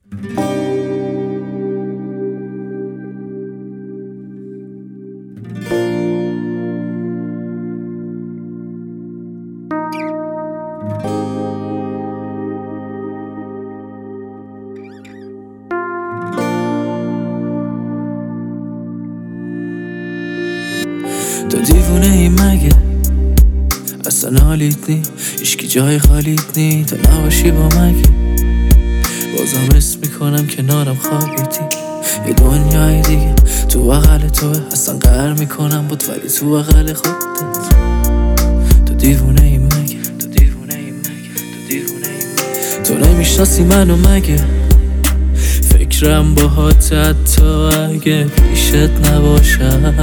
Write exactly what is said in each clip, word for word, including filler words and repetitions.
تو دیوونه ای مگه اصلا حالیت نی هیچکی جای خالیت نی تو نباشی با مگه بازم اسم میکنم کنارم خوابیدی یه دنیای دیگه تو بغل توه اصلا قهر میکنم بود ولی تو بغل خودت تو دیوونه ای مگه تو دیوونه ای مگه تو دیوونه ای مگه تو نمیشناسی منو مگه فکرم باهات حتی اگه پیشت نباشم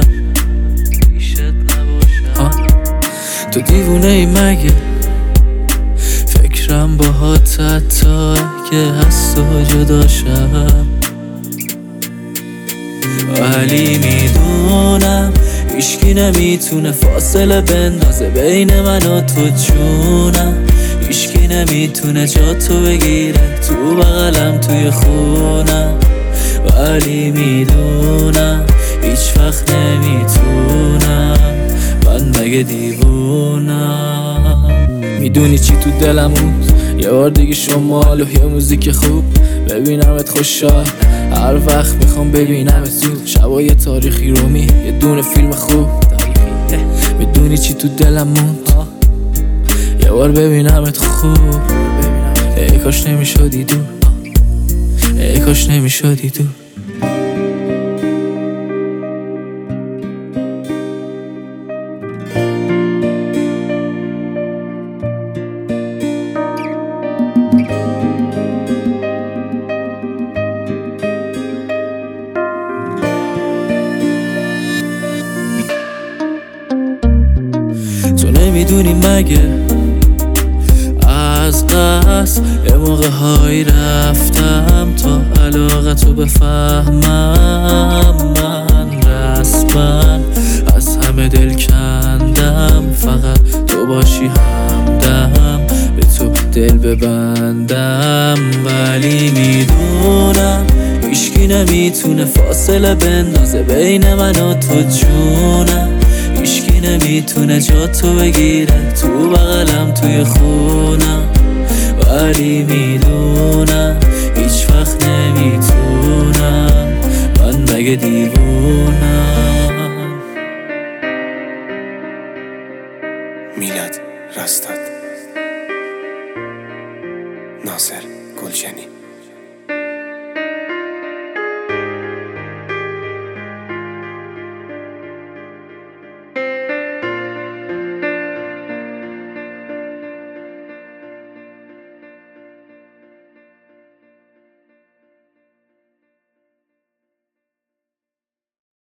تو دیوونه ای مگه فکرم باهات حتی که هست و جداشم ولی میدونم هیچکی نمیتونه فاصله بندازه بین من و تو جونم هیچکی نمیتونه جا تو بگیره تو بغلم توی خونم ولی میدونم هیچ وقت نمیتونم من مگه دیوونم میدونی چی تو دلمون یه بار دیگه شمال و یه موزیک خوب ببینمت خوشحال هر وقت میخوام ببینمت تو شبای تاریخی رومی یه دونه فیلم خوب میدونی چی تو دلمون یه بار ببینمت خوب ای کاش نمیشدی دور ای کاش نمیشدی دور تو نمیدونی مگه از قصد یه موقع های رفتم تا علاقتو بفهمم من رسما از همه دل کندم فقط تو باشی همدم به تو دل ببندم ولی میدونم هیچکی نمیتونه فاصله بندازه بین من و تو جونم هیچکی نمیتونه جا تو بگیره تو بغلم توی خونم ولی میدونم هیچ وقت نمیتونم من مگه دیوونم. میلاد راستاد، ناصر گلشنی.